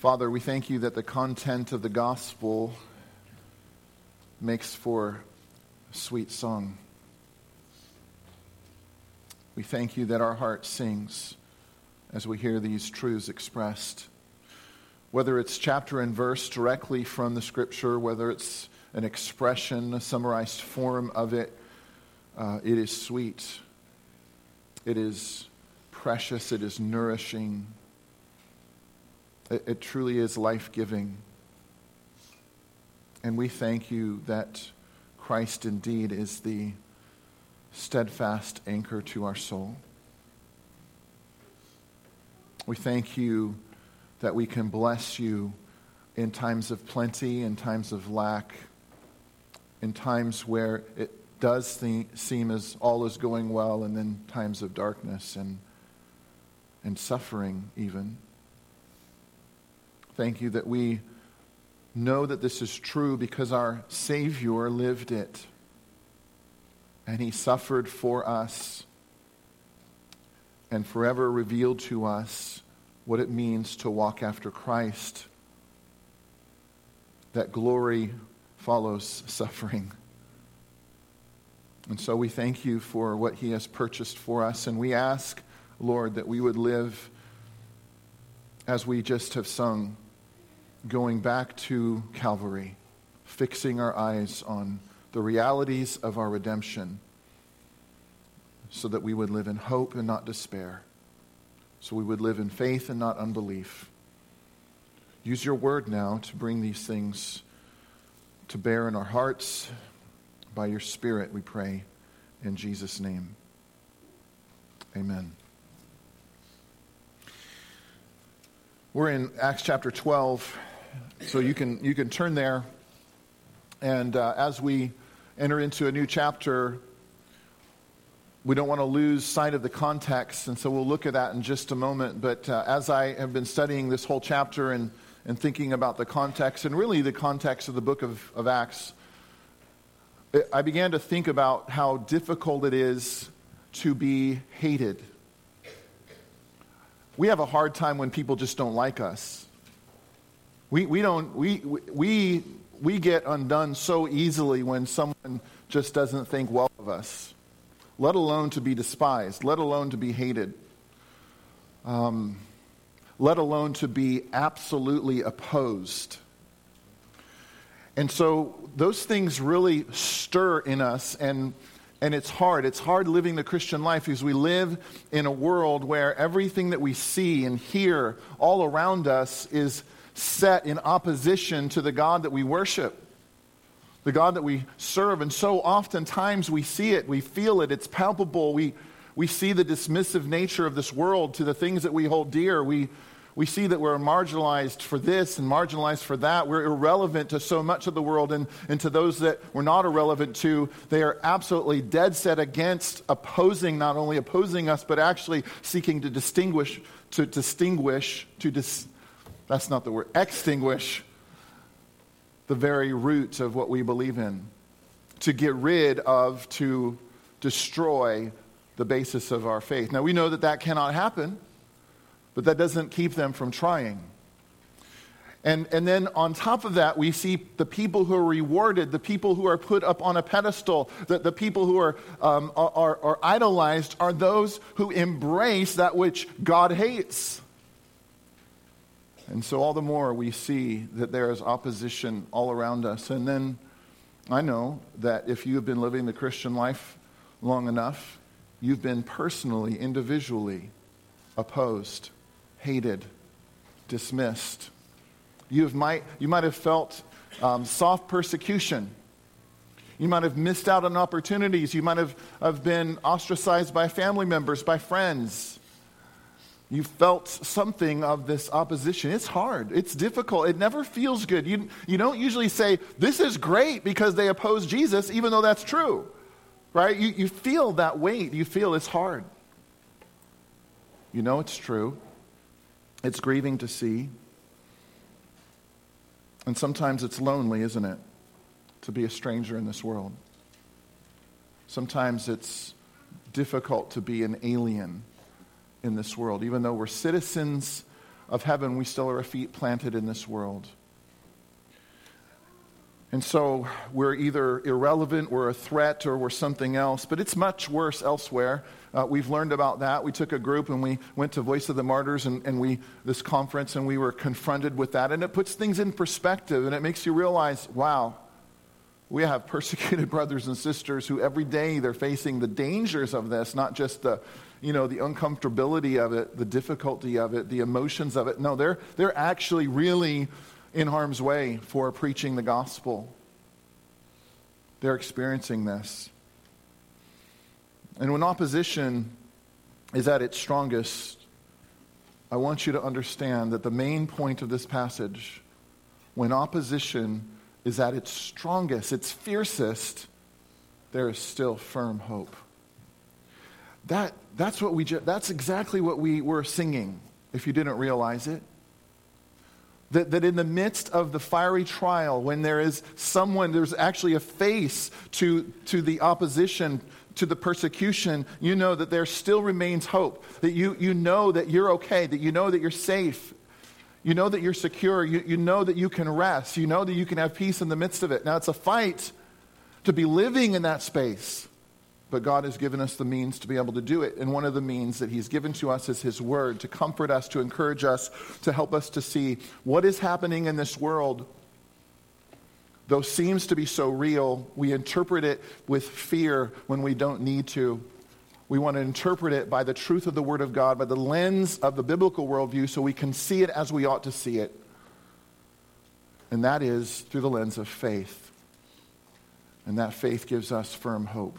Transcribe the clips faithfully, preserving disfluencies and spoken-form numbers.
Father, we thank you that the content of the gospel makes for a sweet song. We thank you that our heart sings as we hear these truths expressed. Whether it's chapter and verse directly from the Scripture, whether it's an expression, a summarized form of it, uh, it is sweet. It is precious. It is nourishing. It, it truly is life-giving. And we thank you that Christ indeed is the steadfast anchor to our soul. We thank you that we can bless you in times of plenty, in times of lack, in times where it does th- seem as all is going well, and then times of darkness and, and suffering even. Thank you that we know that this is true because our Savior lived it. And he suffered for us and forever revealed to us what it means to walk after Christ. That glory follows suffering. And so we thank you for what he has purchased for us. And we ask, Lord, that we would live as we just have sung, going back to Calvary, fixing our eyes on the realities of our redemption, so that we would live in hope and not despair, so we would live in faith and not unbelief. Use your word now to bring these things to bear in our hearts. By your Spirit, we pray in Jesus' name. Amen. We're in Acts chapter twelve, so you can you can turn there. And uh, as we enter into a new chapter, we don't want to lose sight of the context, and so we'll look at that in just a moment. But uh, as I have been studying this whole chapter and, and thinking about the context, and really the context of the book of, of Acts, I began to think about how difficult it is to be hated. We have a hard time when people just don't like us. We we don't we we we get undone so easily when someone just doesn't think well of us, let alone to be despised, let alone to be hated, um, let alone to be absolutely opposed. And so those things really stir in us, and and it's hard. It's hard living the Christian life because we live in a world where everything that we see and hear all around us is set in opposition to the God that we worship, the God that we serve. And so oftentimes we see it, we feel it, it's palpable. We we see the dismissive nature of this world to the things that we hold dear. We we see that we're marginalized for this and marginalized for that. We're irrelevant to so much of the world, and, and to those that we're not irrelevant to, they are absolutely dead set against opposing, not only opposing us, but actually seeking to distinguish, to distinguish, to dis, that's not the word, extinguish the very root of what we believe in, to get rid of, to destroy the basis of our faith. Now, we know that that cannot happen, but that doesn't keep them from trying. And, and then on top of that, we see the people who are rewarded, the people who are put up on a pedestal, the, the people who are, um, are, are idolized are those who embrace that which God hates. And so all the more we see that there is opposition all around us. And then I know that if you have been living the Christian life long enough, you've been personally, individually opposed, hated, dismissed. You have might you might have felt um, soft persecution. You might have missed out on opportunities. You might have, have been ostracized by family members, by friends. You felt something of this opposition. It's hard. It's difficult. It never feels good. You, you don't usually say, this is great because they oppose Jesus, even though that's true. Right? You, you feel that weight. You feel it's hard. You know it's true. It's grieving to see. And sometimes it's lonely, isn't it? To be a stranger in this world. Sometimes it's difficult to be an alien in this world. Even though we're citizens of heaven, we still are feet planted in this world. And so we're either irrelevant, we're a threat, or we're something else. But it's much worse elsewhere. Uh, we've learned about that. We took a group and we went to Voice of the Martyrs and, and we this conference, and we were confronted with that. And it puts things in perspective, and it makes you realize, wow, we have persecuted brothers and sisters who every day they're facing the dangers of this, not just the, you know, the uncomfortability of it, the difficulty of it, the emotions of it. No, they're they're actually really in harm's way for preaching the gospel. They're experiencing this. And when opposition is at its strongest, I want you to understand that the main point of this passage, when opposition is at its strongest, its fiercest, there is still firm hope. That that's what we ju- that's exactly what we were singing, if you didn't realize it. That, that in the midst of the fiery trial, when there is someone, there's actually a face to, to the opposition, to the persecution, you know that there still remains hope. That you, you know that you're okay, that you know that you're safe. You know that you're secure. You, you know that you can rest. You know that you can have peace in the midst of it. Now, it's a fight to be living in that space. But God has given us the means to be able to do it. And one of the means that He's given to us is His Word, to comfort us, to encourage us, to help us to see what is happening in this world. Though seems to be so real, we interpret it with fear when we don't need to. We want to interpret it by the truth of the Word of God, by the lens of the biblical worldview, so we can see it as we ought to see it. And that is through the lens of faith. And that faith gives us firm hope.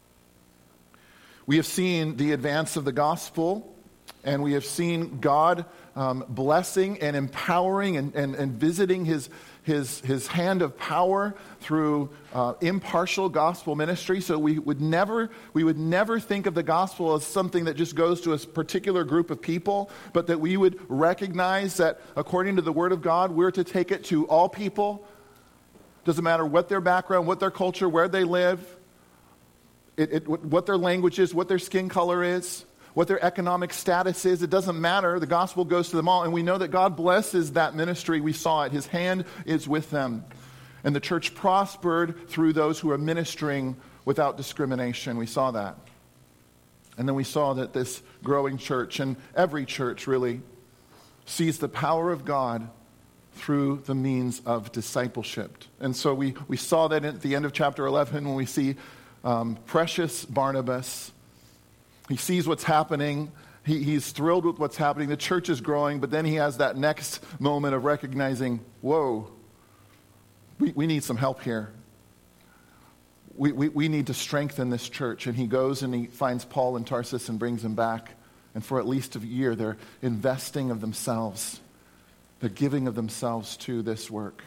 We have seen the advance of the gospel, and we have seen God um, blessing and empowering and, and, and visiting his, his, his hand of power through uh, impartial gospel ministry. So we would never we would never think of the gospel as something that just goes to a particular group of people, but that we would recognize that according to the Word of God, we're to take it to all people. Doesn't matter what their background, what their culture, where they live. It, it, what their language is, what their skin color is, what their economic status is. It doesn't matter. The gospel goes to them all. And we know that God blesses that ministry. We saw it. His hand is with them. And the church prospered through those who are ministering without discrimination. We saw that. And then we saw that this growing church, and every church really, sees the power of God through the means of discipleship. And so we, we saw that at the end of chapter eleven when we see Um, precious Barnabas. He sees what's happening. He, he's thrilled with what's happening. The church is growing, but then he has that next moment of recognizing, whoa, we, we need some help here. We, we, we need to strengthen this church. And he goes and he finds Paul in Tarsus and brings him back. And for at least a year, they're investing of themselves. They're giving of themselves to this work.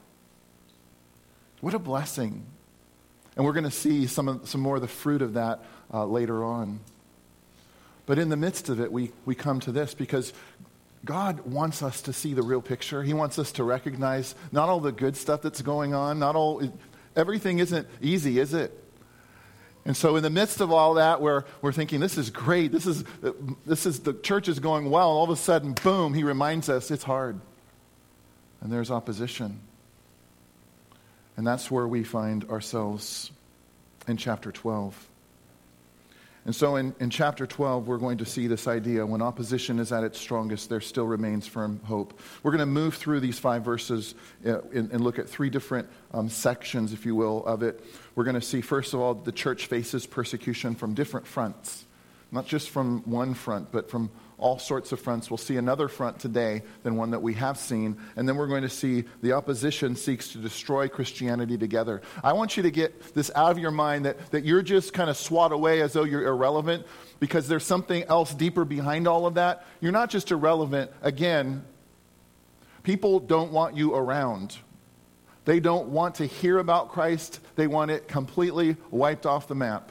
What a blessing. And we're going to see some of, some more of the fruit of that uh, later on. But in the midst of it, we, we come to this because God wants us to see the real picture. He wants us to recognize not all the good stuff that's going on, not all, everything isn't easy, is it? And so in the midst of all that, we're, we're thinking, this is great, this is, this is, the church is going well, and all of a sudden, boom, he reminds us it's hard. And there's opposition. And that's where we find ourselves in chapter twelve. And so in, in chapter twelve, we're going to see this idea. When opposition is at its strongest, there still remains firm hope. We're going to move through these five verses uh, and, and look at three different um, sections, if you will, of it. We're going to see, first of all, the church faces persecution from different fronts. Not just from one front, but from all sorts of fronts. We'll see another front today than one that we have seen. And then we're going to see the opposition seeks to destroy Christianity together. I want you to get this out of your mind that, that you're just kind of swat away as though you're irrelevant, because there's something else deeper behind all of that. You're not just irrelevant. Again, people don't want you around. They don't want to hear about Christ. They want it completely wiped off the map.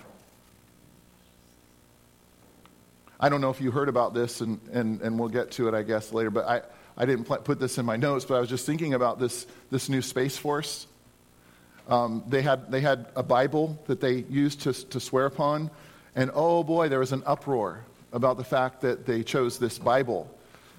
I don't know if you heard about this, and, and, and we'll get to it, I guess, later, but I, I didn't pl- put this in my notes, but I was just thinking about this, this new Space Force. Um, they had they had a Bible that they used to, to swear upon, and oh boy, there was an uproar about the fact that they chose this Bible.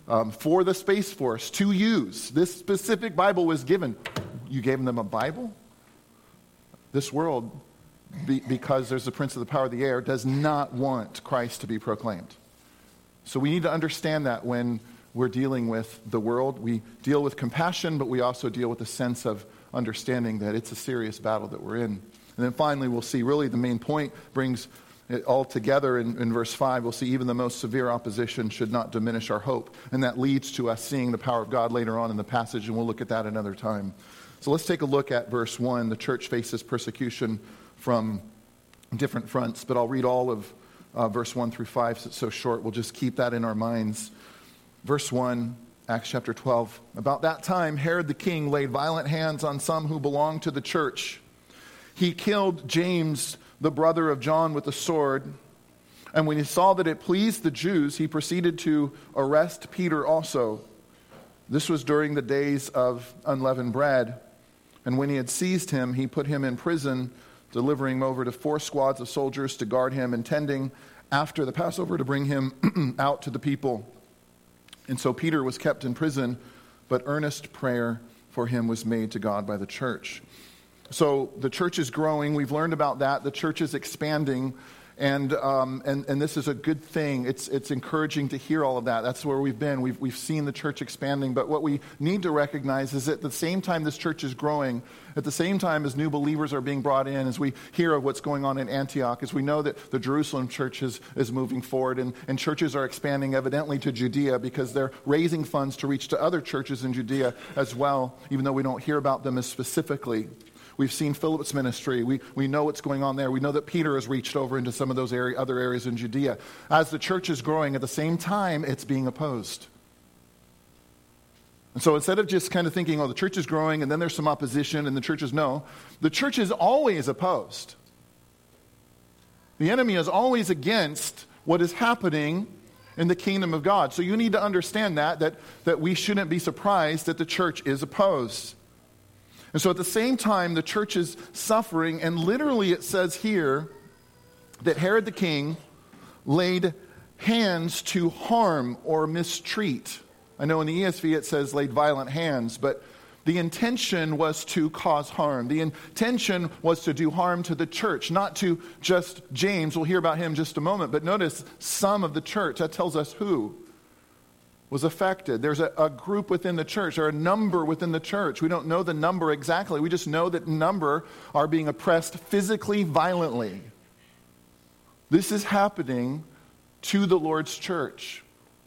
um, for the Space Force to use. This specific Bible was given. You gave them a Bible? This world, be, because there's the prince of the power of the air, does not want Christ to be proclaimed. So we need to understand that when we're dealing with the world. We deal with compassion, but we also deal with a sense of understanding that it's a serious battle that we're in. And then finally, we'll see really the main point brings it all together in, in verse five. We'll see even the most severe opposition should not diminish our hope. And that leads to us seeing the power of God later on in the passage, and we'll look at that another time. So let's take a look at verse one. The church faces persecution from different fronts, but I'll read all of uh, verse one through five. So it's so short, we'll just keep that in our minds. Verse one, Acts chapter twelve. About that time, Herod the king laid violent hands on some who belonged to the church. He killed James, the brother of John, with a sword. And when he saw that it pleased the Jews, he proceeded to arrest Peter also. This was during the days of unleavened bread. And when he had seized him, he put him in prison, delivering him over to four squads of soldiers to guard him, intending after the Passover to bring him out to the people. And so Peter was kept in prison, but earnest prayer for him was made to God by the church. So the church is growing. We've learned about that. The church is expanding. And um, and and this is a good thing. It's it's encouraging to hear all of that. That's where we've been. We've we've seen the church expanding. But what we need to recognize is that at the same time this church is growing, at the same time as new believers are being brought in, as we hear of what's going on in Antioch, as we know that the Jerusalem church is, is moving forward, and, and churches are expanding evidently to Judea because they're raising funds to reach to other churches in Judea as well, even though we don't hear about them as specifically. We've seen Philip's ministry. We, we know what's going on there. We know that Peter has reached over into some of those area, other areas in Judea. As the church is growing, at the same time, it's being opposed. And so instead of just kind of thinking, oh, the church is growing and then there's some opposition and the church is, no, the church is always opposed. The enemy is always against what is happening in the kingdom of God. So you need to understand that, that, that we shouldn't be surprised that the church is opposed. And so at the same time, the church is suffering, and literally it says here that Herod the king laid hands to harm or mistreat. I know in the E S V it says laid violent hands, but the intention was to cause harm. The intention was to do harm to the church, not to just James. We'll hear about him in just a moment, but notice some of the church. That tells us who was affected. There's a, a group within the church, or a number within the church. We don't know the number exactly. We just know that number are being oppressed physically, violently. This is happening to the Lord's church.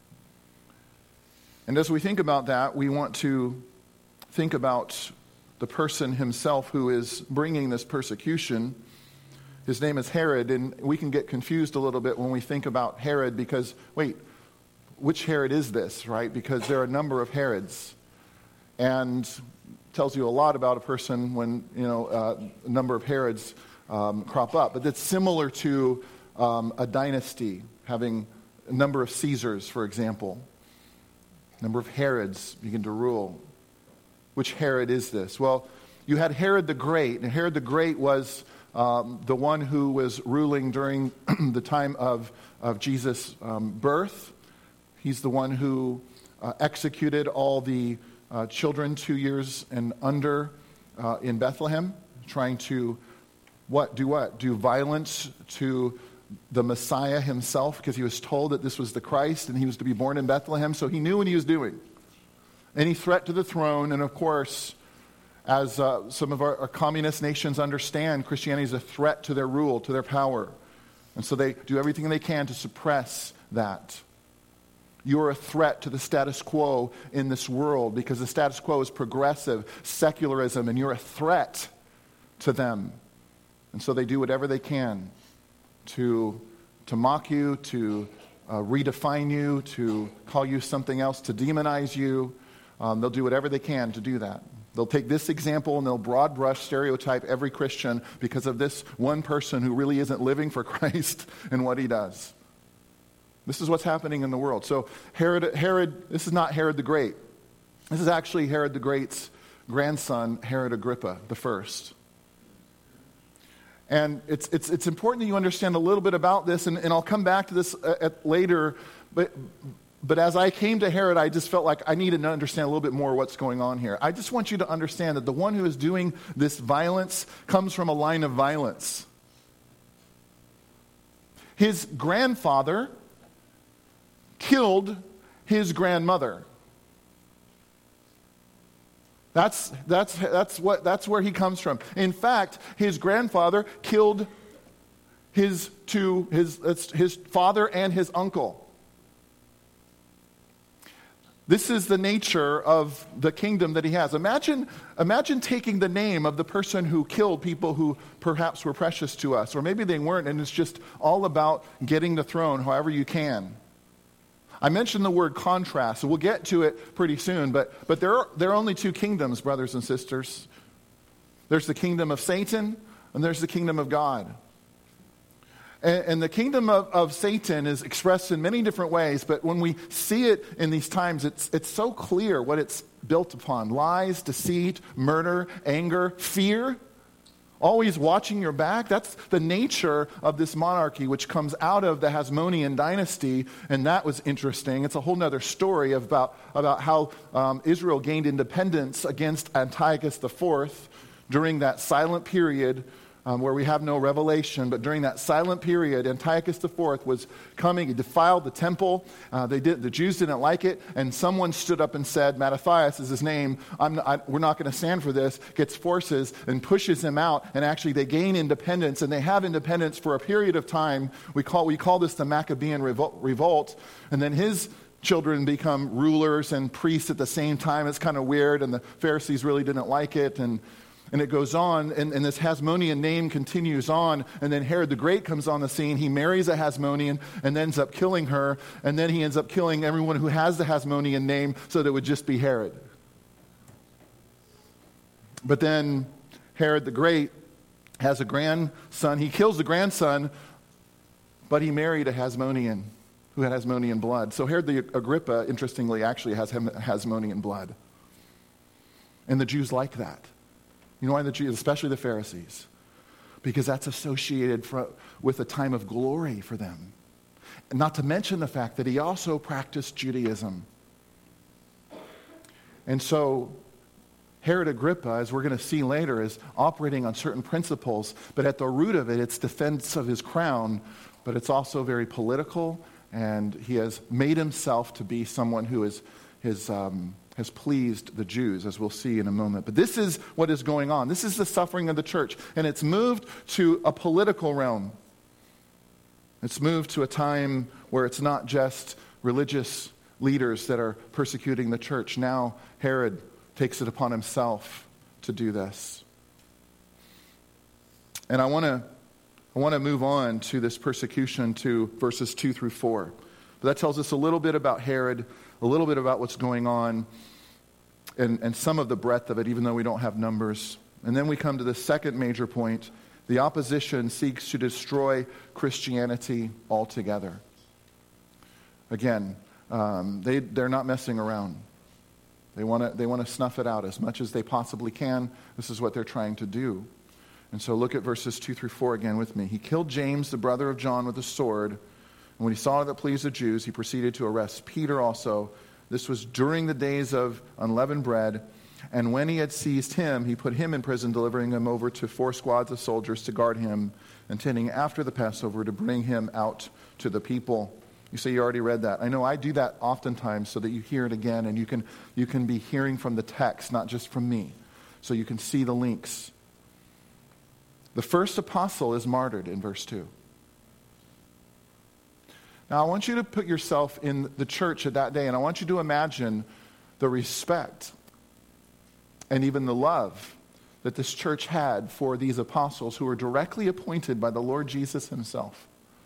And as we think about that, we want to think about the person himself who is bringing this persecution. His name is Herod, and we can get confused a little bit when we think about Herod because, wait, which Herod is this, right? Because there are a number of Herods, and it tells you a lot about a person when, you know, uh, a number of Herods um, crop up. But it's similar to um, a dynasty, having a number of Caesars, for example. A number of Herods begin to rule. Which Herod is this? Well, you had Herod the Great, and Herod the Great was um, the one who was ruling during the time of, of Jesus' um, birth. He's the one who uh, executed all the uh, children two years and under uh, in Bethlehem, trying to what do what? Do violence to the Messiah himself, because he was told that this was the Christ and he was to be born in Bethlehem, so he knew what he was doing. Any threat to the throne, and of course, as uh, some of our, our communist nations understand, Christianity is a threat to their rule, to their power. And so they do everything they can to suppress that. You're a threat to the status quo in this world because the status quo is progressive secularism, and you're a threat to them. And so they do whatever they can to, to mock you, to uh, redefine you, to call you something else, to demonize you. Um, they'll do whatever they can to do that. They'll take this example and they'll broad brush stereotype every Christian because of this one person who really isn't living for Christ and what he does. This is what's happening in the world. So Herod, Herod, this is not Herod the Great. This is actually Herod the Great's grandson, Herod Agrippa the First. And it's it's it's important that you understand a little bit about this, and, and I'll come back to this uh, at later. But But as I came to Herod, I just felt like I needed to understand a little bit more what's going on here. I just want you to understand that the one who is doing this violence comes from a line of violence. His grandfather killed his grandmother. That's, that's, that's, what, that's where he comes from. In fact, his grandfather killed his, two, his, his father and his uncle. This is the nature of the kingdom that he has. Imagine, imagine taking the name of the person who killed people who perhaps were precious to us, or maybe they weren't, and it's just all about getting the throne however you can. I mentioned the word contrast, so we'll get to it pretty soon, but, but there, are, there are only two kingdoms, brothers and sisters. There's the kingdom of Satan, and there's the kingdom of God. And, and the kingdom of, of Satan is expressed in many different ways, but when we see it in these times, it's, it's so clear what it's built upon. Lies, deceit, murder, anger, fear. Always watching your back. That's the nature of this monarchy, which comes out of the Hasmonean dynasty, and that was interesting. It's a whole other story about, about how um, Israel gained independence against Antiochus the Fourth during that silent period um, where we have no revelation. But during that silent period, Antiochus the Fourth was coming. He defiled the temple. Uh, they did. The Jews didn't like it, and someone stood up and said, Mattathias is his name, I'm not, I, we're not going to stand for this, gets forces and pushes him out, and actually they gain independence, and they have independence for a period of time. We call, we call this the Maccabean revolt, revolt, and then his children become rulers and priests at the same time. It's kind of weird, and the Pharisees really didn't like it, and And it goes on, and, and this Hasmonean name continues on, and then Herod the Great comes on the scene. He marries a Hasmonean and then ends up killing her, and then he ends up killing everyone who has the Hasmonean name so that it would just be Herod. But then Herod the Great has a grandson. He kills the grandson, but he married a Hasmonean who had Hasmonean blood. So Herod the Agrippa, interestingly, actually has Hasmonean blood. And the Jews like that. You know why the Jews, especially the Pharisees? Because that's associated for, with a time of glory for them. And not to mention the fact that he also practiced Judaism. And so Herod Agrippa, as we're going to see later, is operating on certain principles, but at the root of it, it's defense of his crown, but it's also very political, and he has made himself to be someone who is his... Um, has pleased the Jews, as we'll see in a moment. But this is what is going on. This is the suffering of the church. And it's moved to a political realm. It's moved to a time where it's not just religious leaders that are persecuting the church. Now Herod takes it upon himself to do this. And I want to I want to move on to this persecution to verses two through four. But that tells us a little bit about Herod, a little bit about what's going on, and, and some of the breadth of it, even though we don't have numbers. And then we come to the second major point. The opposition seeks to destroy Christianity altogether. Again, um, they, they're not messing around. They want to they want to snuff it out as much as they possibly can. This is what they're trying to do. And so look at verses two through four again with me. He killed James, the brother of John, with a sword. And when he saw that it pleased the Jews, he proceeded to arrest Peter also. This was during the days of unleavened bread. And when he had seized him, he put him in prison, delivering him over to four squads of soldiers to guard him, intending after the Passover to bring him out to the people. You say you already read that. I know I do that oftentimes so that you hear it again, and you can, you can be hearing from the text, not just from me, so you can see the links. The first apostle is martyred in verse two. Now, I want you to put yourself in the church at that day, and I want you to imagine the respect and even the love that this church had for these apostles who were directly appointed by the Lord Jesus himself.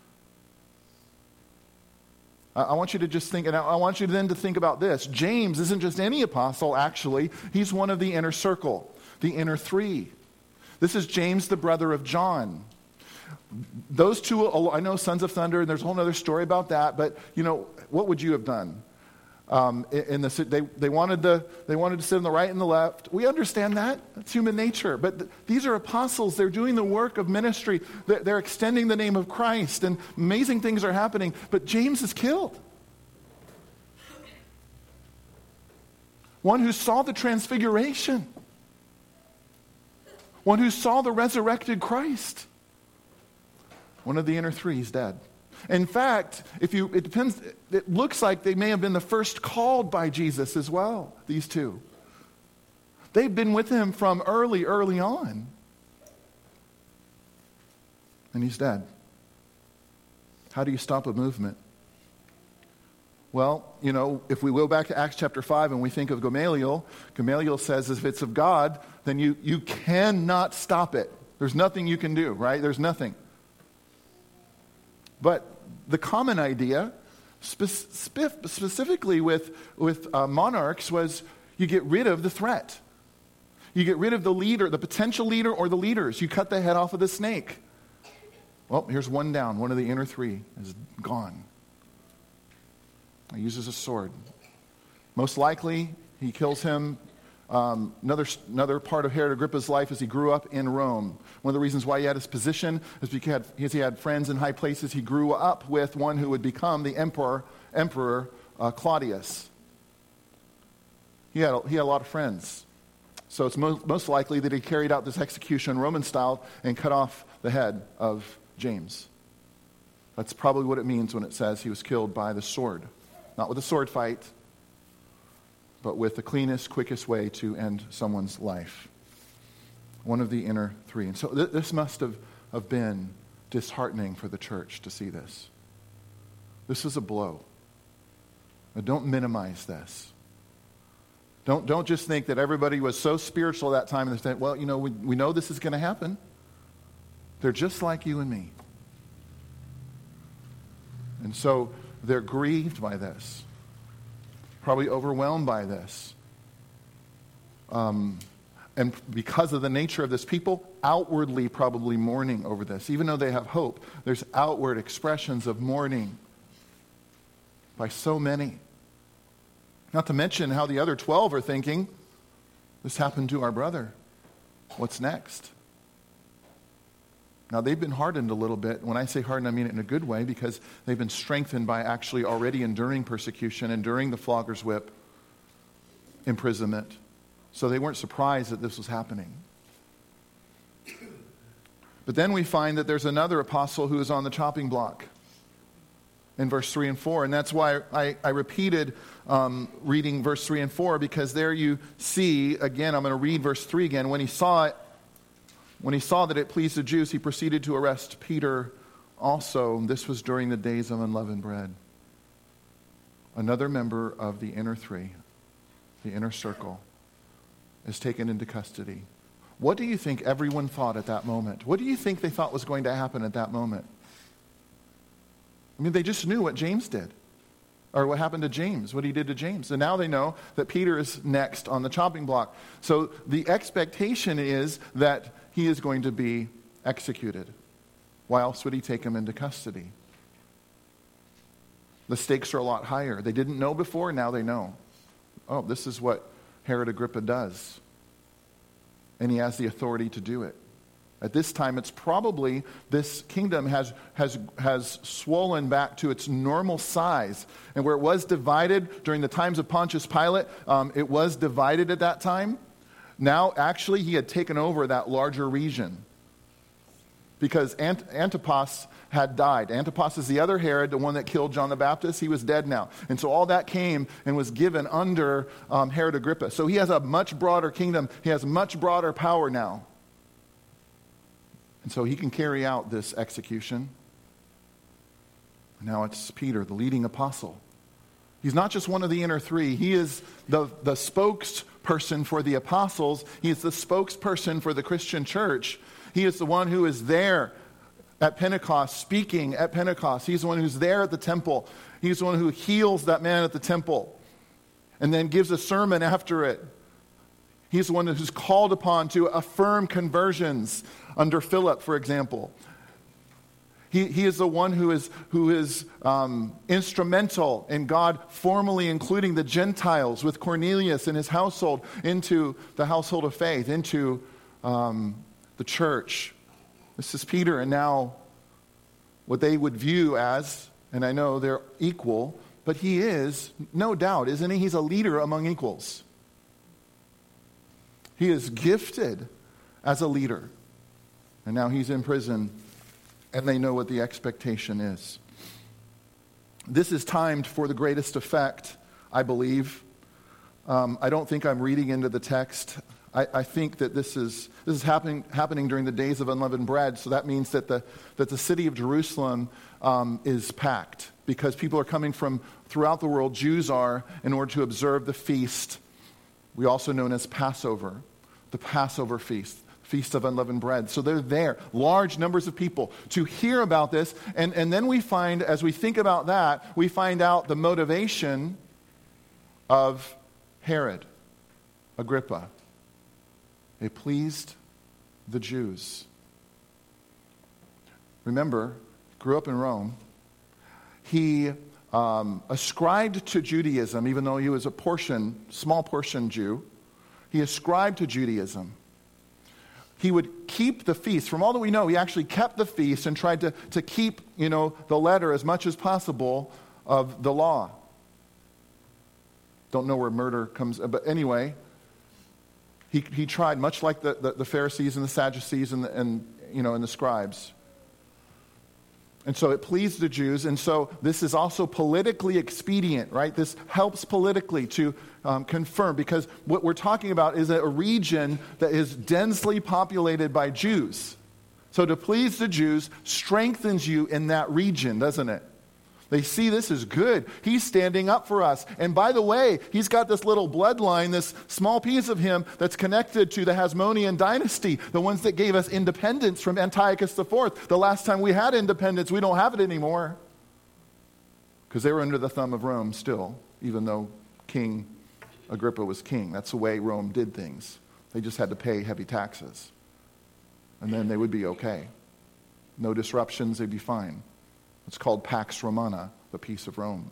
I want you to just think, and I want you then to think about this. James isn't just any apostle, actually. He's one of the inner circle, the inner three. This is James, the brother of John. Those two, I know Sons of Thunder, and there's a whole other story about that, but, you know, what would you have done? Um, in the, they, they, wanted the, they wanted to sit on the right and the left. We understand that. That's human nature. But th- these are apostles. They're doing the work of ministry. They're, they're extending the name of Christ, and amazing things are happening. But James is killed. one who saw the transfiguration, one who saw the resurrected Christ. One of the inner three is dead. In fact, if you, it depends, it looks like they may have been the first called by Jesus as well, these two. They've been with him from early, early on. And he's dead. How do you stop a movement? Well, you know, if we go back to Acts chapter five and we think of Gamaliel, Gamaliel says if it's of God, then you, you cannot stop it. There's nothing you can do, right? There's nothing. But the common idea, spe- spe- specifically with, with uh, monarchs, was you get rid of the threat. You get rid of the leader, the potential leader or the leaders. You cut the head off of the snake. Well, here's one down. One of the inner three is gone. He uses a sword. Most likely, he kills him. Um, another, another part of Herod Agrippa's life is he grew up in Rome. One of the reasons why he had his position is because he had, because he had friends in high places. He grew up with one who would become the emperor, Emperor uh, Claudius. He had, he had a lot of friends. So it's most, most likely that he carried out this execution Roman style and cut off the head of James. That's probably what it means when it says he was killed by the sword. Not with a sword fight, but with the cleanest, quickest way to end someone's life. One of the inner three. And so th- this must have, have been disheartening for the church to see this. This is a blow. Now, don't minimize this. Don't, don't just think that everybody was so spiritual at that time and they said, well, you know, we, we know this is going to happen. They're just like you and me. And so they're grieved by this. Probably overwhelmed by this. Um, and because of the nature of this people, outwardly probably mourning over this. Even though they have hope, there's outward expressions of mourning by so many. Not to mention how the other twelve are thinking, this happened to our brother. What's next? Now, they've been hardened a little bit. When I say hardened, I mean it in a good way, because they've been strengthened by actually already enduring persecution, enduring the flogger's whip, imprisonment. So they weren't surprised that this was happening. But then we find that there's another apostle who is on the chopping block in verse three and four. And that's why I, I repeated um, reading verse three and four, because there you see, again, I'm going to read verse three again. When he saw it, When he saw that it pleased the Jews, he proceeded to arrest Peter also. This was during the days of unleavened bread. Another member of the inner three, the inner circle, is taken into custody. What do you think everyone thought at that moment? What do you think they thought was going to happen at that moment? I mean, they just knew what James did, or what happened to James, what he did to James. And now they know that Peter is next on the chopping block. So the expectation is that he is going to be executed. Why else would he take him into custody? The stakes are a lot higher. They didn't know before, now they know. Oh, this is what Herod Agrippa does. And he has the authority to do it. At this time, it's probably, this kingdom has, has, has swollen back to its normal size. And where it was divided during the times of Pontius Pilate, um, it was divided at that time. Now, actually, he had taken over that larger region. Because Ant- Antipas had died. Antipas is the other Herod, the one that killed John the Baptist. He was dead now. And so all that came and was given under um, Herod Agrippa. So he has a much broader kingdom. He has much broader power now. And so he can carry out this execution. Now it's Peter, the leading apostle. He's not just one of the inner three. He is the, the spokesperson for the apostles. He is the spokesperson for the Christian church. He is the one who is there at Pentecost, speaking at Pentecost. He's the one who's there at the temple. He's the one who heals that man at the temple and then gives a sermon after it. He's the one who's called upon to affirm conversions under Philip, for example. He, he is the one who is, who is um, instrumental in God formally including the Gentiles with Cornelius and his household into the household of faith, into um, the church. This is Peter, and now what they would view as, and I know they're equal, but he is, no doubt, isn't he? He's a leader among equals. He is gifted as a leader. And now he's in prison, and they know what the expectation is. This is timed for the greatest effect, I believe. Um, I don't think I'm reading into the text. I, I think that this is this is happening happening during the days of unleavened bread. So that means that the that the city of Jerusalem um, is packed because people are coming from throughout the world. Jews are, in order to observe the feast, we also known as Passover, the Passover feast. Feast of Unleavened Bread. So they're there, large numbers of people, to hear about this. And, and then we find, as we think about that, we find out the motivation of Herod Agrippa. It pleased the Jews. Remember, grew up in Rome. He um, ascribed to Judaism, even though he was a portion, small portion Jew. He ascribed to Judaism. He would keep the feast. From all that we know, he actually kept the feast and tried to, to keep, you know, the letter as much as possible of the law. Don't know where murder comes, but anyway, he he tried, much like the, the, the Pharisees and the Sadducees and, the, and, you know, and the scribes. And so it pleased the Jews, and so this is also politically expedient, right? This helps politically to um, confirm, because what we're talking about is a region that is densely populated by Jews. So to please the Jews strengthens you in that region, doesn't it? They see this as good. He's standing up for us. And by the way, he's got this little bloodline, this small piece of him that's connected to the Hasmonean dynasty, the ones that gave us independence from Antiochus the Fourth. The last time we had independence, we don't have it anymore. Because they were under the thumb of Rome still, even though King Agrippa was king. That's the way Rome did things. They just had to pay heavy taxes. And then they would be okay. No disruptions, they'd be fine. It's called Pax Romana, the peace of Rome.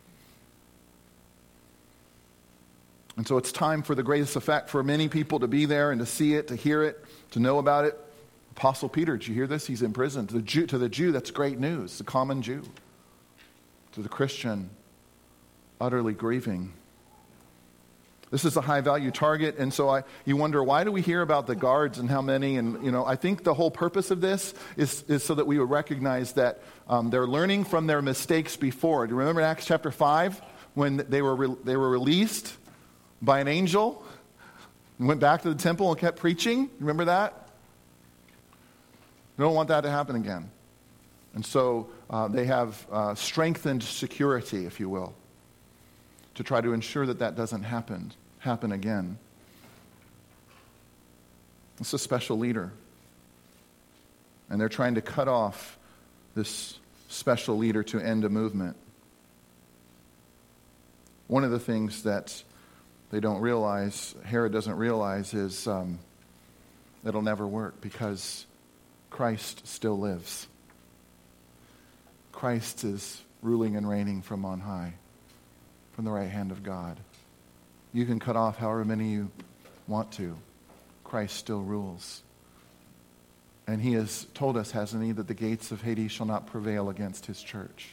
And so it's time for the greatest effect for many people to be there and to see it, to hear it, to know about it. Apostle Peter, did you hear this? He's in prison. To the Jew, to the Jew, that's great news, the common Jew. To the Christian, utterly grieving. This is a high-value target, and so I, you wonder, why do we hear about the guards and how many? And, you know, I think the whole purpose of this is, is so that we would recognize that um, they're learning from their mistakes before. Do you remember in Acts chapter five when they were re- they were released by an angel and went back to the temple and kept preaching? Remember that? We don't want that to happen again. And so uh, they have uh, strengthened security, if you will, to try to ensure that that doesn't happen, happen again. It's a special leader. And they're trying to cut off this special leader to end a movement. One of the things that they don't realize, Herod doesn't realize, is um, it'll never work because Christ still lives. Christ is ruling and reigning from on high, from the right hand of God. You can cut off however many you want to. Christ still rules. And he has told us, hasn't he, that the gates of Hades shall not prevail against his church.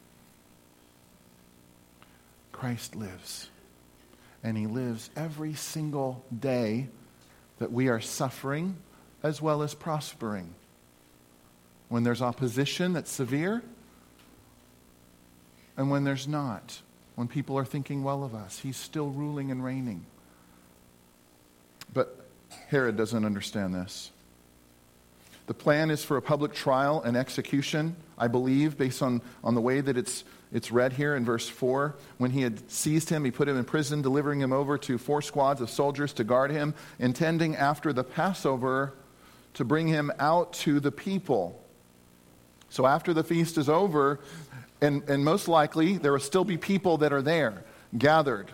Christ lives. And he lives every single day that we are suffering as well as prospering. When there's opposition that's severe, and when there's not. When people are thinking well of us, he's still ruling and reigning. But Herod doesn't understand this. The plan is for a public trial and execution, I believe, based on, on the way that it's it's read here in verse four. When he had seized him, he put him in prison, delivering him over to four squads of soldiers to guard him, intending after the Passover to bring him out to the people. So after the feast is over, and, and most likely there will still be people that are there, gathered.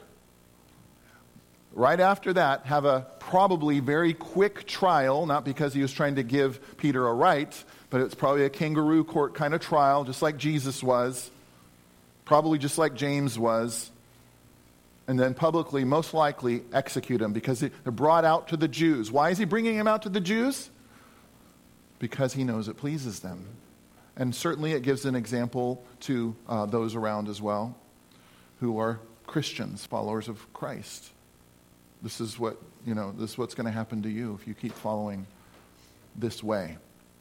Right after that, have a probably very quick trial, not because he was trying to give Peter a right, but it's probably a kangaroo court kind of trial, just like Jesus was, probably just like James was, and then publicly, most likely, execute him because they're brought out to the Jews. Why is he bringing him out to the Jews? Because he knows it pleases them. And certainly it gives an example to uh, those around as well who are Christians, followers of Christ. This is what, you know, this is what's going to happen to you if you keep following this way.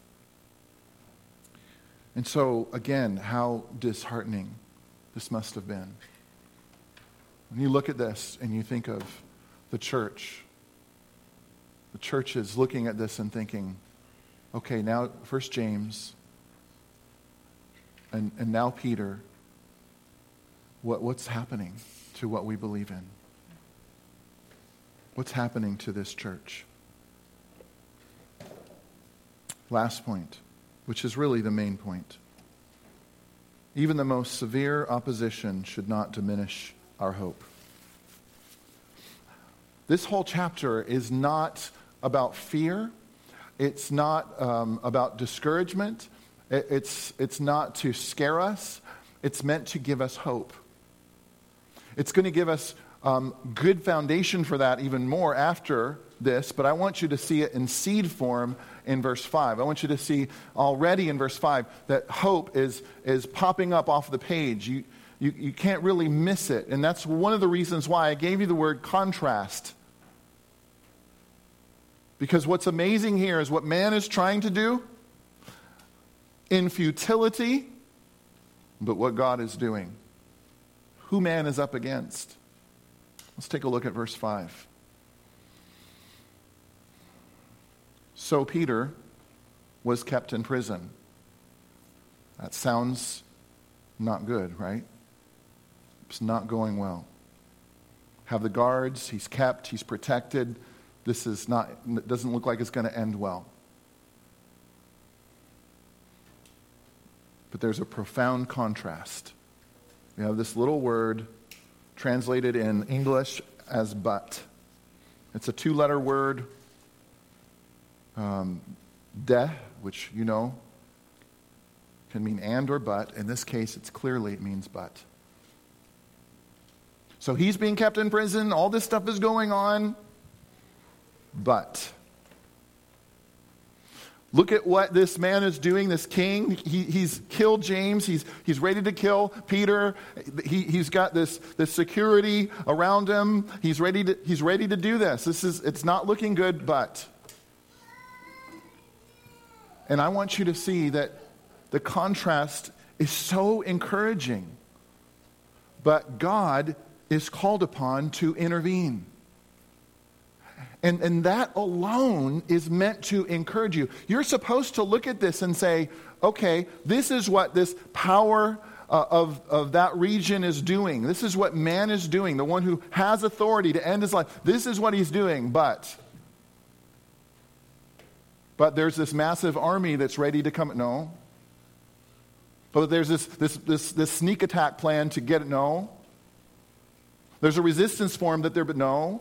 And so, again, how disheartening this must have been. When you look at this and you think of the church, the church is looking at this and thinking, okay, now first James, and, and now Peter, what, what's happening to what we believe in? What's happening to this church? Last point, which is really the main point. Even the most severe opposition should not diminish our hope. This whole chapter is not about fear. It's not um, about discouragement. It, it's, it's not to scare us. It's meant to give us hope. It's going to give us um, good foundation for that even more after this, but I want you to see it in seed form in verse five. I want you to see already in verse five that hope is, is popping up off the page. You, you, you can't really miss it, and that's one of the reasons why I gave you the word contrast. Because what's amazing here is what man is trying to do in futility, but what God is doing. Who man is up against. Let's take a look at verse five. So Peter was kept in prison. That sounds not good, right? It's not going well. Have the guards, he's kept, he's protected. This is not, it doesn't look like it's going to end well. But there's a profound contrast. We have this little word translated in English as but. It's a two-letter word, um, de, which you know can mean and or but. In this case, it's clearly it means but. So he's being kept in prison. All this stuff is going on. But look at what this man is doing, this king. He, he's killed James. He's, he's ready to kill Peter. He, he's got this, this security around him. He's ready to, he's ready to do this. This is, it's not looking good, but. And I want you to see that the contrast is so encouraging. But God is called upon to intervene. And, and that alone is meant to encourage you. You're supposed to look at this and say, okay, this is what this power uh, of, of that region is doing. This is what man is doing. The one who has authority to end his life. This is what he's doing, but... But there's this massive army that's ready to come. No. But there's this, this, this, this sneak attack plan to get it. No. There's a resistance form that there, but no.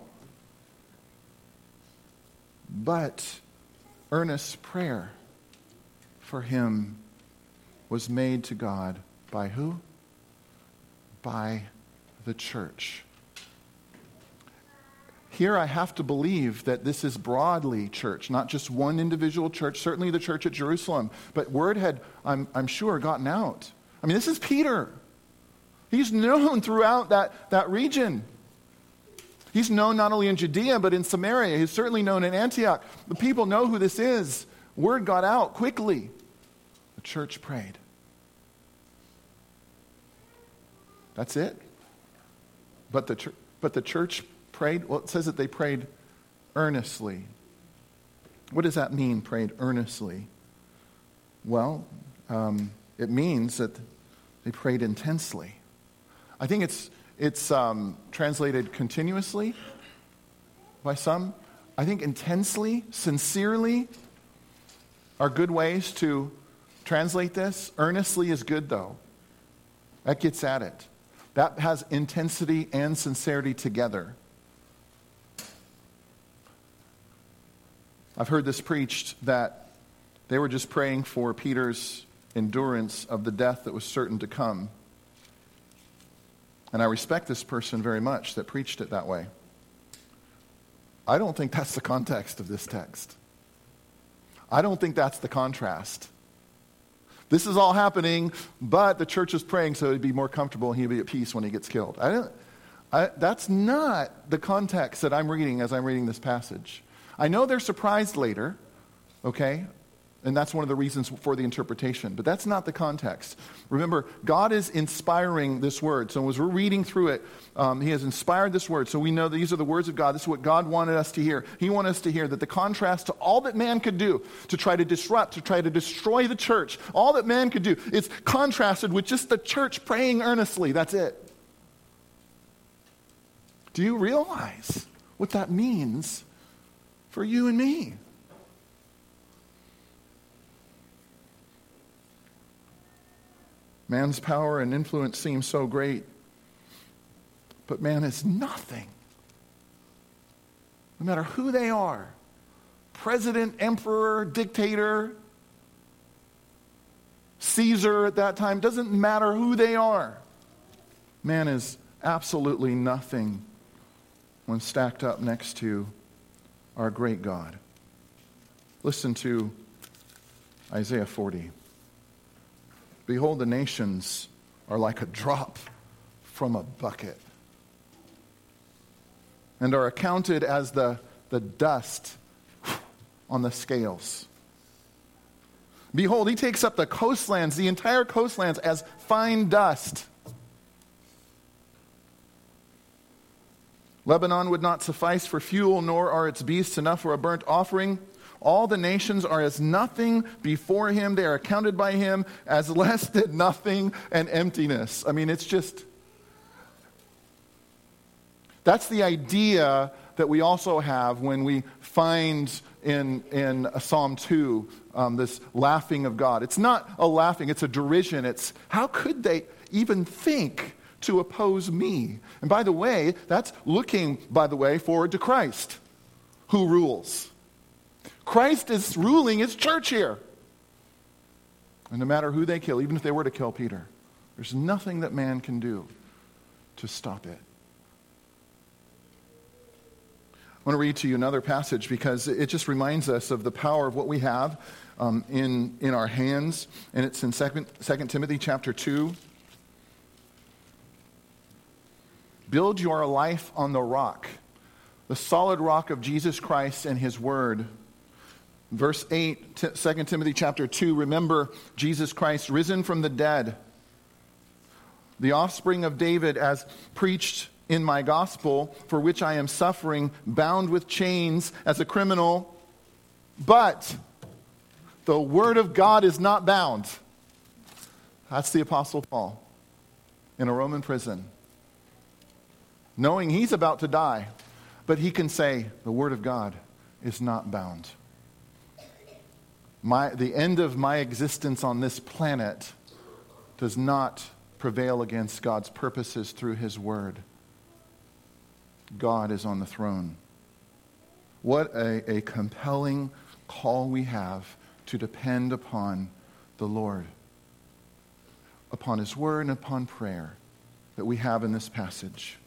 But earnest prayer for him was made to God by who? By the church. Here I have to believe that this is broadly church, not just one individual church, certainly the church at Jerusalem. But word had, I'm, I'm sure, gotten out. I mean, this is Peter. He's known throughout that, that region. He's known not only in Judea, but in Samaria. He's certainly known in Antioch. The people know who this is. Word got out quickly. The church prayed. That's it. But the, but the church prayed. Well, it says that they prayed earnestly. What does that mean, prayed earnestly? Well, um, it means that they prayed intensely. I think it's it's um, translated continuously by some. I think intensely, sincerely are good ways to translate this. Earnestly is good, though. That gets at it. That has intensity and sincerity together. I've heard this preached that they were just praying for Peter's endurance of the death that was certain to come. And I respect this person very much that preached it that way. I don't think that's the context of this text. I don't think that's the contrast. This is all happening, but the church is praying so he'd be more comfortable and he'd be at peace when he gets killed. I don't, I, that's not the context that I'm reading as I'm reading this passage. I know they're surprised later, okay? And that's one of the reasons for the interpretation. But that's not the context. Remember, God is inspiring this word. So as we're reading through it, um, he has inspired this word. So we know these are the words of God. This is what God wanted us to hear. He wanted us to hear that the contrast to all that man could do to try to disrupt, to try to destroy the church, all that man could do, is contrasted with just the church praying earnestly. That's it. Do you realize what that means for you and me? Man's power and influence seem so great, but man is nothing. No matter who they are, president, emperor, dictator, Caesar at that time, doesn't matter who they are. Man is absolutely nothing when stacked up next to our great God. Listen to Isaiah forty. Behold, the nations are like a drop from a bucket, and are accounted as the, the dust on the scales. Behold, he takes up the coastlands, the entire coastlands, as fine dust. Lebanon would not suffice for fuel, nor are its beasts enough for a burnt offering. All the nations are as nothing before him. They are accounted by him as less than nothing and emptiness. I mean, it's just... That's the idea that we also have when we find in, in Psalm two um, this laughing of God. It's not a laughing, it's a derision. It's, how could they even think to oppose me? And by the way, that's looking, by the way, forward to Christ, who rules. Christ is ruling his church here. And no matter who they kill, even if they were to kill Peter, there's nothing that man can do to stop it. I want to read to you another passage because it just reminds us of the power of what we have um, in, in our hands. And it's in Second Timothy chapter two. Build your life on the rock, the solid rock of Jesus Christ and his word. Verse eight, Second Timothy chapter two, remember Jesus Christ risen from the dead, the offspring of David, as preached in my gospel, for which I am suffering, bound with chains as a criminal. But the word of God is not bound. That's the Apostle Paul in a Roman prison, knowing he's about to die. But he can say, the word of God is not bound. My, the end of my existence on this planet does not prevail against God's purposes through his word. God is on the throne. What a, a compelling call we have to depend upon the Lord, upon his word and upon prayer that we have in this passage.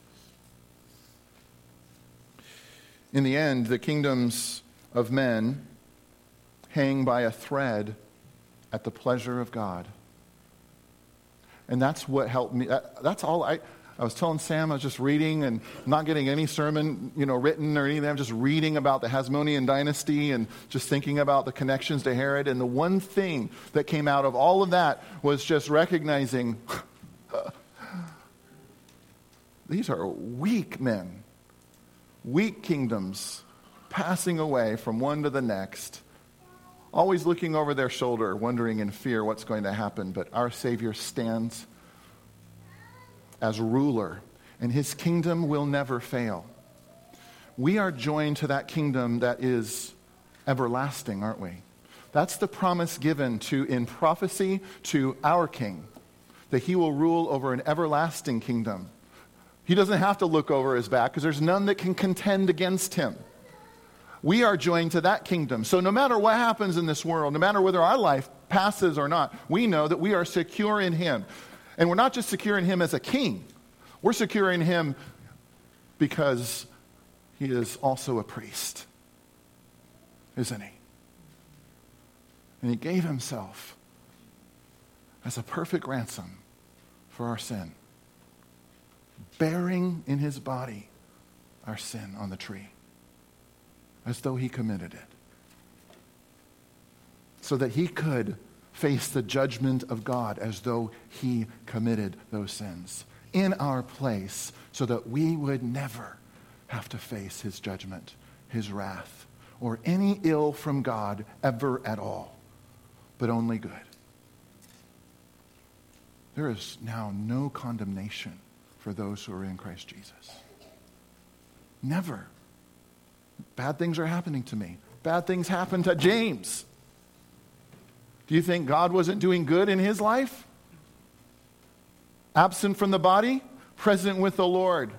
In the end, the kingdoms of men hang by a thread at the pleasure of God. And that's what helped me. That, that's all I... I was telling Sam, I was just reading and not getting any sermon, you know, written or anything. I'm just reading about the Hasmonean dynasty and just thinking about the connections to Herod. And the one thing that came out of all of that was just recognizing these are weak men, weak kingdoms, passing away from one to the next, always looking over their shoulder, wondering in fear what's going to happen. But our Savior stands as ruler, and his kingdom will never fail. We are joined to that kingdom that is everlasting, aren't we? That's the promise given to in prophecy to our King, that he will rule over an everlasting kingdom. He doesn't have to look over his back because there's none that can contend against him. We are joined to that kingdom. So no matter what happens in this world, no matter whether our life passes or not, we know that we are secure in him. And we're not just secure in him as a king. We're secure in him because he is also a priest, isn't he? And he gave himself as a perfect ransom for our sin. bearing in his body our sin on the tree, as though he committed it, so that he could face the judgment of God as though he committed those sins in our place, so that we would never have to face his judgment, his wrath, or any ill from God ever at all, but only good. There is now no condemnation for those who are in Christ Jesus. Never. Bad things are happening to me. Bad things happened to James. Do you think God wasn't doing good in his life? Absent from the body, present with the Lord.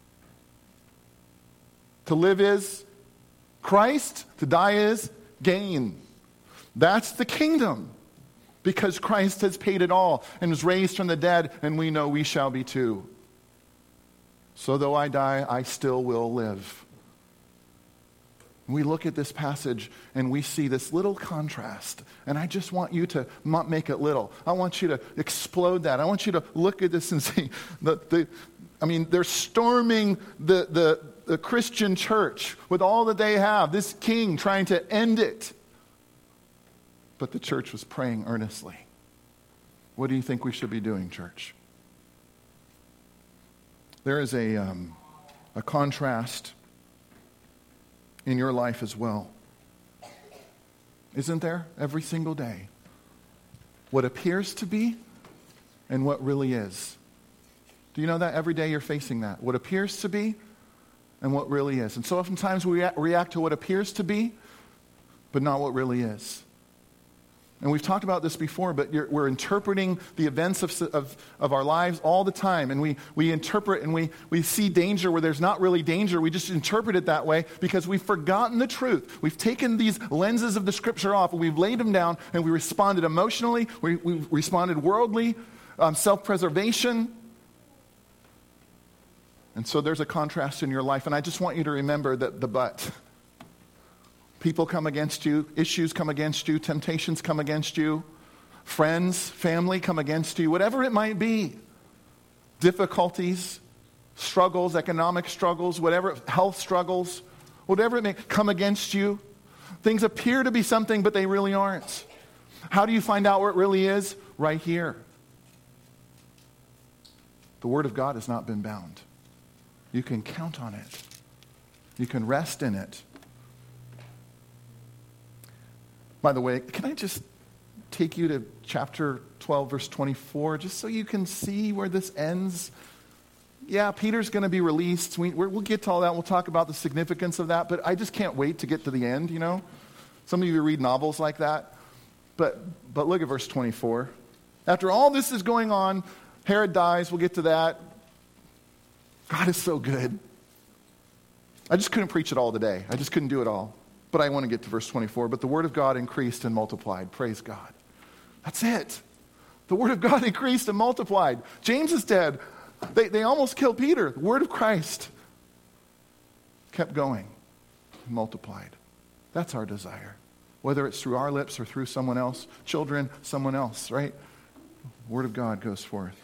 To live is Christ, to die is gain. That's the kingdom, because Christ has paid it all and was raised from the dead, and we know we shall be too. So though I die, I still will live. We look at this passage and we see this little contrast. And I just want you to not make it little. I want you to explode that. I want you to look at this and see, the, the, I mean, they're storming the, the, the Christian church with all that they have. This king trying to end it. But the church was praying earnestly. What do you think we should be doing, church? There is a, um, a contrast in your life as well. Isn't there? Every single day. What appears to be and what really is. Do you know that? Every day you're facing that. What appears to be and what really is. And so oftentimes we react to what appears to be, but not what really is. And we've talked about this before, but you're, we're interpreting the events of, of, of our lives all the time. And we, we interpret and we, we see danger where there's not really danger. We just interpret it that way because we've forgotten the truth. We've taken these lenses of the Scripture off and we've laid them down, and we responded emotionally. We, we responded worldly, um, self-preservation. And so there's a contrast in your life. And I just want you to remember that the but. People come against you. Issues come against you. Temptations come against you. Friends, family come against you. Whatever it might be. Difficulties, struggles, economic struggles, whatever, health struggles, whatever it may come against you. Things appear to be something, but they really aren't. How do you find out where it really is? Right here. The Word of God has not been bound. You can count on it. You can rest in it. By the way, can I just take you to chapter twelve, verse twenty-four, just so you can see where this ends? Yeah, Peter's going to be released. We, we'll get to all that. We'll talk about the significance of that. But I just can't wait to get to the end, you know. Some of you read novels like that. But, but look at verse twenty-four. After all this is going on, Herod dies. We'll get to that. God is so good. I just couldn't preach it all today. I just couldn't do it all. But I want to get to verse twenty-four. But the word of God increased and multiplied. Praise God. That's it. The word of God increased and multiplied. James is dead. They, they almost killed Peter. The word of Christ kept going and multiplied. That's our desire. Whether it's through our lips or through someone else. Children, someone else, right? The word of God goes forth.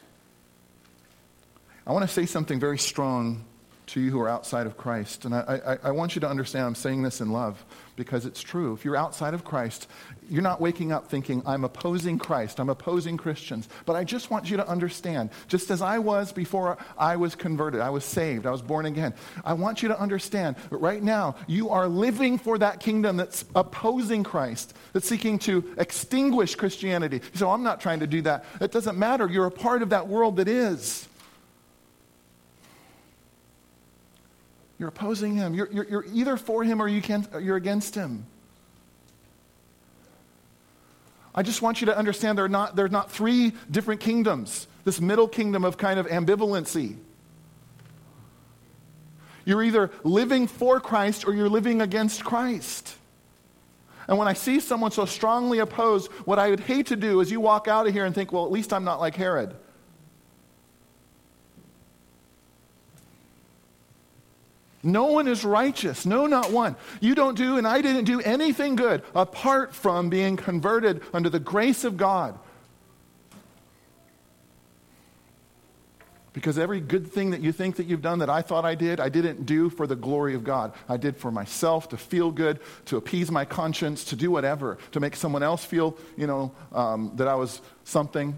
I want to say something very strong to you who are outside of Christ. And I, I, I want you to understand I'm saying this in love because it's true. If you're outside of Christ, you're not waking up thinking, I'm opposing Christ, I'm opposing Christians. But I just want you to understand, just as I was before I was converted, I was saved, I was born again. I want you to understand that right now you are living for that kingdom that's opposing Christ, that's seeking to extinguish Christianity. So I'm not trying to do that. It doesn't matter. You're a part of that world that is. You're opposing him. You're, you're, you're either for him or you can't, you're against him. I just want you to understand there are not, there are not three different kingdoms. This middle kingdom of kind of ambivalency. You're either living for Christ or you're living against Christ. And when I see someone so strongly opposed, what I would hate to do is you walk out of here and think, well, at least I'm not like Herod. No one is righteous. No, not one. You don't do, and I didn't do anything good apart from being converted under the grace of God. Because every good thing that you think that you've done that I thought I did, I didn't do for the glory of God. I did for myself, to feel good, to appease my conscience, to do whatever, to make someone else feel, you know, um, that I was something.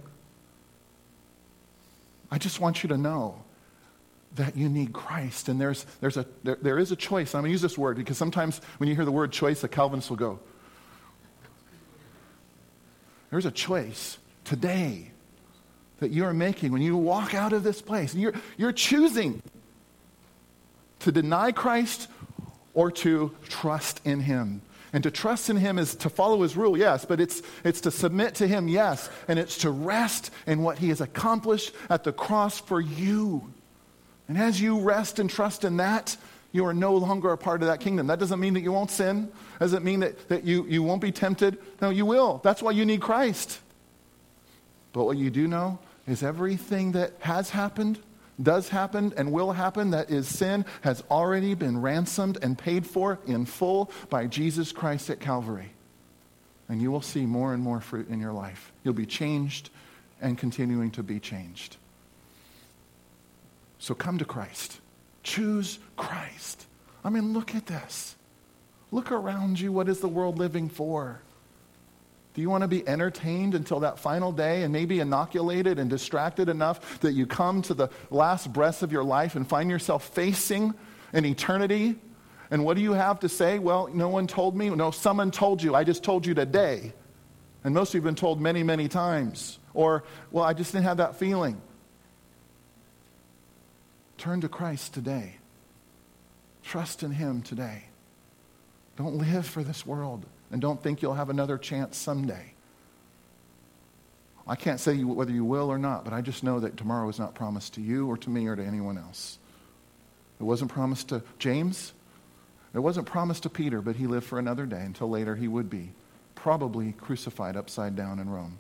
I just want you to know that you need Christ. And there's there's a there, there is a choice. I'm going to use this word because sometimes when you hear the word choice, the Calvinists will go. There's a choice today that you are making when you walk out of this place. And you're, you're choosing to deny Christ or to trust in him. And to trust in him is to follow his rule, yes, but it's, it's to submit to him, yes, and it's to rest in what he has accomplished at the cross for you. And as you rest and trust in that, you are no longer a part of that kingdom. That doesn't mean that you won't sin. Doesn't mean that, that you, you won't be tempted. No, you will. That's why you need Christ. But what you do know is everything that has happened, does happen, and will happen that is sin has already been ransomed and paid for in full by Jesus Christ at Calvary. And you will see more and more fruit in your life. You'll be changed and continuing to be changed. So come to Christ. Choose Christ. I mean, look at this. Look around you. What is the world living for? Do you want to be entertained until that final day and maybe inoculated and distracted enough that you come to the last breaths of your life and find yourself facing an eternity? And what do you have to say? Well, no one told me. No, someone told you. I just told you today. And most of you have been told many, many times. Or, well, I just didn't have that feeling. Turn to Christ today. Trust in him today. Don't live for this world. And don't think you'll have another chance someday. I can't say you, whether you will or not, but I just know that tomorrow is not promised to you or to me or to anyone else. It wasn't promised to James. It wasn't promised to Peter, but he lived for another day until later he would be probably crucified upside down in Rome.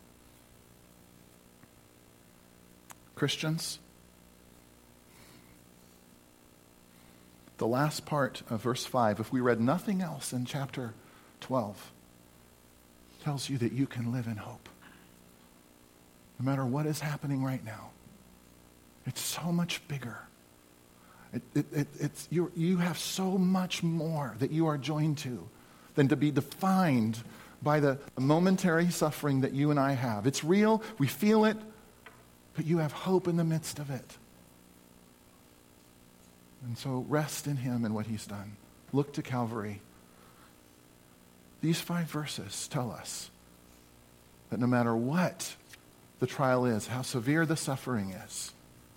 Christians, the last part of verse five, if we read nothing else in chapter twelve, tells you that you can live in hope. No matter what is happening right now. It's so much bigger. It, it, it, it's, you, you have so much more that you are joined to than to be defined by the momentary suffering that you and I have. It's real, we feel it, but you have hope in the midst of it. And so rest in him and what he's done. Look to Calvary. These five verses tell us that no matter what the trial is, how severe the suffering is,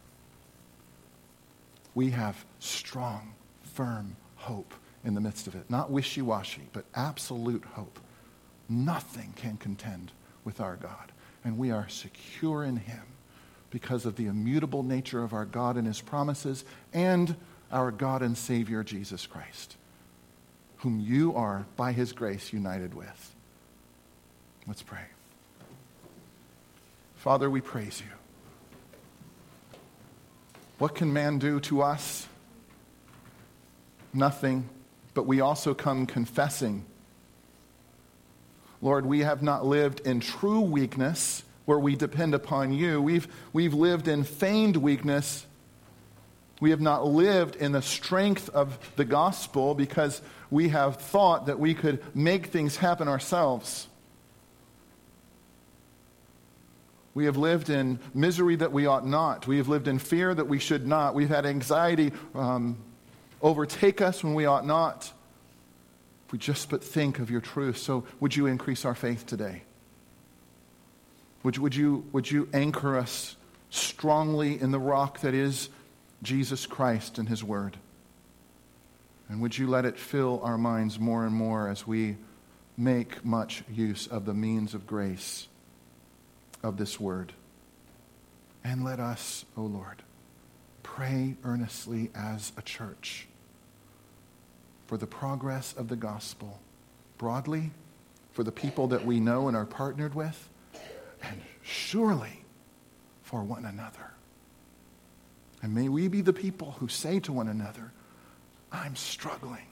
we have strong, firm hope in the midst of it. Not wishy-washy, but absolute hope. Nothing can contend with our God. And we are secure in him because of the immutable nature of our God and his promises and our God and Savior, Jesus Christ, whom you are, by his grace, united with. Let's pray. Father, we praise you. What can man do to us? Nothing, but we also come confessing. Lord, we have not lived in true weakness where we depend upon you. We've, we've lived in feigned weakness. We have not lived in the strength of the gospel because we have thought that we could make things happen ourselves. We have lived in misery that we ought not. We have lived in fear that we should not. We've had anxiety um, overtake us when we ought not. If we just but think of your truth. So would you increase our faith today? Would, would, you, would you anchor us strongly in the rock that is Jesus Christ and his word? And would you let it fill our minds more and more as we make much use of the means of grace of this word? And let us, O Lord, pray earnestly as a church for the progress of the gospel broadly, for the people that we know and are partnered with, and surely for one another. And may we be the people who say to one another, I'm struggling.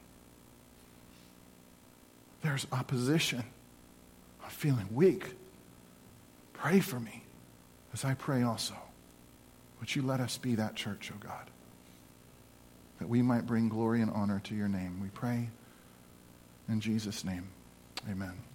There's opposition. I'm feeling weak. Pray for me as I pray also. Would you let us be that church, oh God, that we might bring glory and honor to your name. We pray in Jesus' name. Amen.